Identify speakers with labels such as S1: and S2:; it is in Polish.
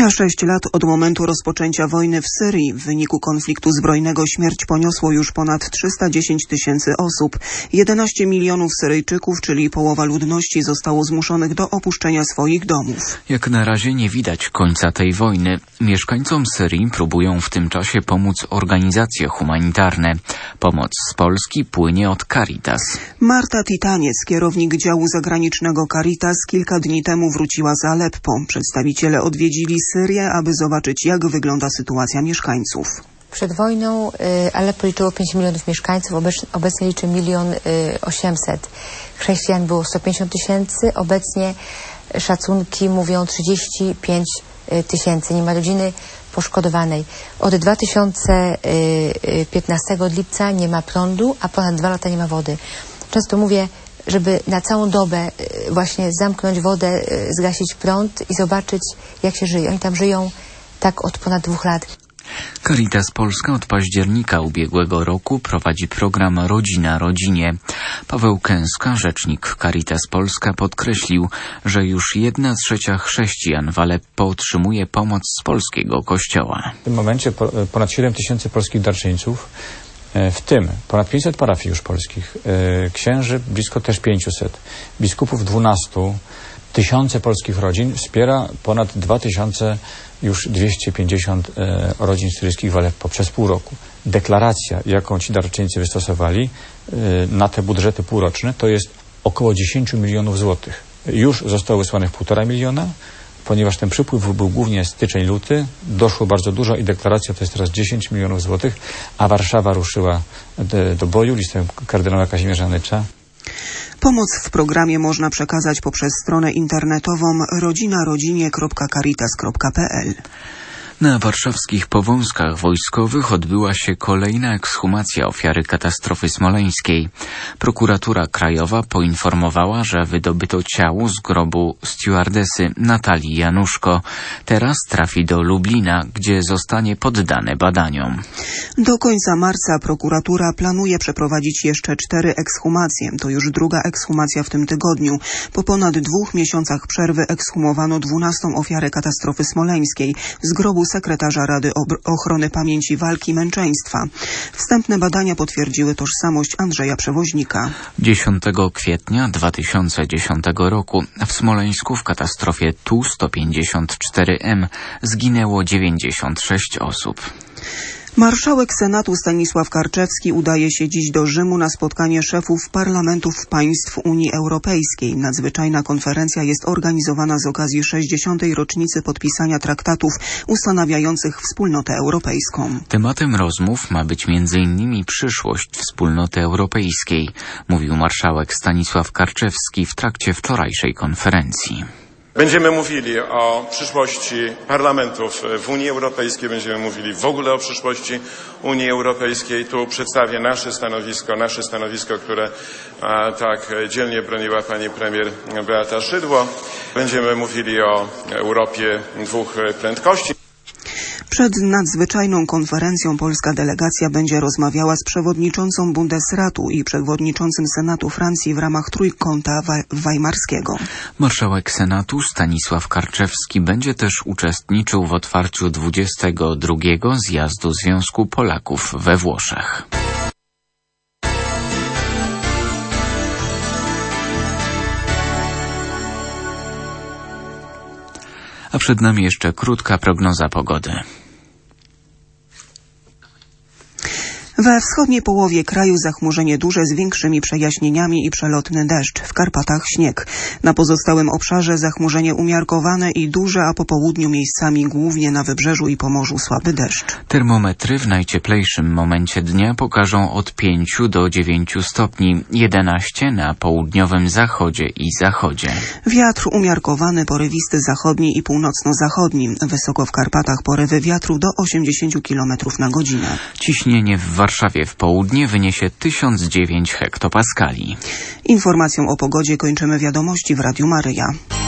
S1: Mija 6 lat od momentu rozpoczęcia wojny w Syrii. W wyniku konfliktu zbrojnego śmierć poniosło już ponad 310 tysięcy osób. 11 milionów Syryjczyków, czyli połowa ludności, zostało zmuszonych do opuszczenia swoich domów.
S2: Jak na razie nie widać końca tej wojny. Mieszkańcom Syrii próbują w tym czasie pomóc organizacje humanitarne. Pomoc z Polski płynie od Caritas.
S1: Marta Titaniec, kierownik działu zagranicznego Caritas, kilka dni temu wróciła z Aleppo. Przedstawiciele odwiedzili Syrię, aby zobaczyć, jak wygląda sytuacja mieszkańców.
S3: Przed wojną Aleppo liczyło 5 milionów mieszkańców, obecnie liczy 1 800 000. Chrześcijan było 150 tysięcy, obecnie szacunki mówią 35 tysięcy. Nie ma rodziny poszkodowanej. Od 2015 lipca nie ma prądu, a ponad 2 lata nie ma wody. Często mówię, żeby na całą dobę właśnie zamknąć wodę, zgasić prąd i zobaczyć, jak się żyje. Oni tam żyją tak od ponad 2 lat.
S2: Caritas Polska od października ubiegłego roku prowadzi program Rodzina Rodzinie. Paweł Kęska, rzecznik Caritas Polska, podkreślił, że już 1/3 chrześcijan w Aleppo otrzymuje pomoc z polskiego kościoła.
S4: W tym momencie ponad 7 tysięcy polskich darczyńców, w tym ponad 500 parafii już polskich, księży blisko też 500, biskupów 12, tysiące polskich rodzin wspiera ponad 2250 rodzin syryjskich w Aleppo przez pół roku. Deklaracja, jaką ci darczyńcy wystosowali na te budżety półroczne, to jest około 10 milionów złotych. Już zostało wysłanych 1,5 miliona, ponieważ ten przypływ był głównie styczeń, luty, doszło bardzo dużo i deklaracja to jest teraz 10 milionów złotych, a Warszawa ruszyła do boju listem kardynała Kazimierza Nycza.
S1: Pomoc w programie można przekazać poprzez stronę internetową rodzinarodzinie.caritas.pl.
S2: Na warszawskich Powązkach Wojskowych odbyła się kolejna ekshumacja ofiary katastrofy smoleńskiej. Prokuratura Krajowa poinformowała, że wydobyto ciało z grobu stewardesy Natalii Januszko. Teraz trafi do Lublina, gdzie zostanie poddane badaniom.
S1: Do końca marca prokuratura planuje przeprowadzić jeszcze 4 ekshumacje. To już druga ekshumacja w tym tygodniu. Po ponad 2 miesiącach przerwy ekshumowano 12. ofiarę katastrofy smoleńskiej z grobu sekretarza Rady Ochrony Pamięci Walki i Męczeństwa. Wstępne badania potwierdziły tożsamość Andrzeja Przewoźnika.
S2: 10 kwietnia 2010 roku w Smoleńsku w katastrofie Tu-154M zginęło 96 osób.
S1: Marszałek Senatu Stanisław Karczewski udaje się dziś do Rzymu na spotkanie szefów parlamentów państw Unii Europejskiej. Nadzwyczajna konferencja jest organizowana z okazji 60. rocznicy podpisania traktatów ustanawiających Wspólnotę Europejską.
S2: Tematem rozmów ma być m.in. przyszłość Wspólnoty Europejskiej, mówił marszałek Stanisław Karczewski w trakcie wczorajszej konferencji.
S5: Będziemy mówili o przyszłości parlamentów w Unii Europejskiej, będziemy mówili w ogóle o przyszłości Unii Europejskiej. Tu przedstawię nasze stanowisko, które tak dzielnie broniła pani premier Beata Szydło. Będziemy mówili o Europie 2 prędkości.
S1: Przed nadzwyczajną konferencją polska delegacja będzie rozmawiała z przewodniczącą Bundesratu i przewodniczącym Senatu Francji w ramach Trójkąta Weimarskiego.
S2: Marszałek Senatu Stanisław Karczewski będzie też uczestniczył w otwarciu 22. zjazdu Związku Polaków we Włoszech. A przed nami jeszcze krótka prognoza pogody.
S1: We wschodniej połowie kraju zachmurzenie duże z większymi przejaśnieniami i przelotny deszcz. W Karpatach śnieg. Na pozostałym obszarze zachmurzenie umiarkowane i duże, a po południu miejscami głównie na wybrzeżu i Pomorzu słaby deszcz.
S2: Termometry w najcieplejszym momencie dnia pokażą od 5 do 9 stopni, 11 na południowym zachodzie i zachodzie.
S1: Wiatr umiarkowany, porywisty zachodni i północno-zachodni. Wysoko w Karpatach porywy wiatru do 80 km na godzinę.
S2: Ciśnienie w Warszawie w południe wyniesie 1009 hektopaskali.
S1: Informacją o pogodzie kończymy wiadomości w Radiu Maryja.